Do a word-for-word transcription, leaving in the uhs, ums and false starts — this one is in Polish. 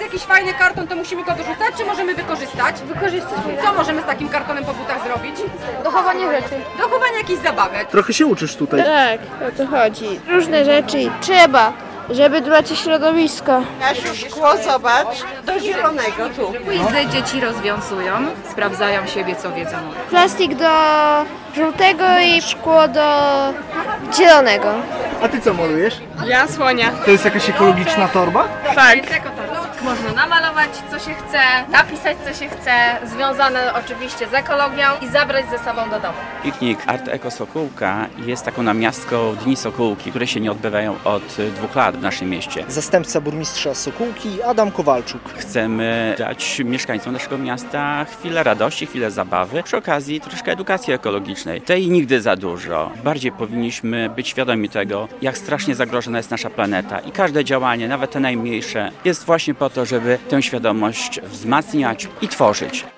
jakiś fajny karton, to musimy go wyrzucać, czy możemy wykorzystać? Wykorzystać. Co możemy z takim kartonem po butach zrobić? Dochowanie rzeczy. Dochowanie jakichś zabawek. Trochę się uczysz tutaj. Tak, o to chodzi. Różne rzeczy trzeba, żeby dbać o środowisko. Kasiu, szkło, zobacz, do zielonego tu. Quizy dzieci rozwiązują, sprawdzają siebie, co wiedzą. Plastik do żółtego i szkło do zielonego. A ty co malujesz? Ja słonia. To jest jakaś ekologiczna torba? Tak. Można namalować, co się chce, napisać, co się chce, związane oczywiście z ekologią i zabrać ze sobą do domu. Piknik Art Eko Sokółka jest taką namiastką Dni Sokółki, które się nie odbywają od dwóch lat w naszym mieście. Zastępca burmistrza Sokółki Adam Kowalczuk. Chcemy dać mieszkańcom naszego miasta chwilę radości, chwilę zabawy, przy okazji troszkę edukacji ekologicznej. Tej nigdy za dużo. Bardziej powinniśmy być świadomi tego, jak strasznie zagrożona jest nasza planeta i każde działanie, nawet te najmniejsze, jest właśnie po to, żeby tę świadomość wzmacniać i tworzyć.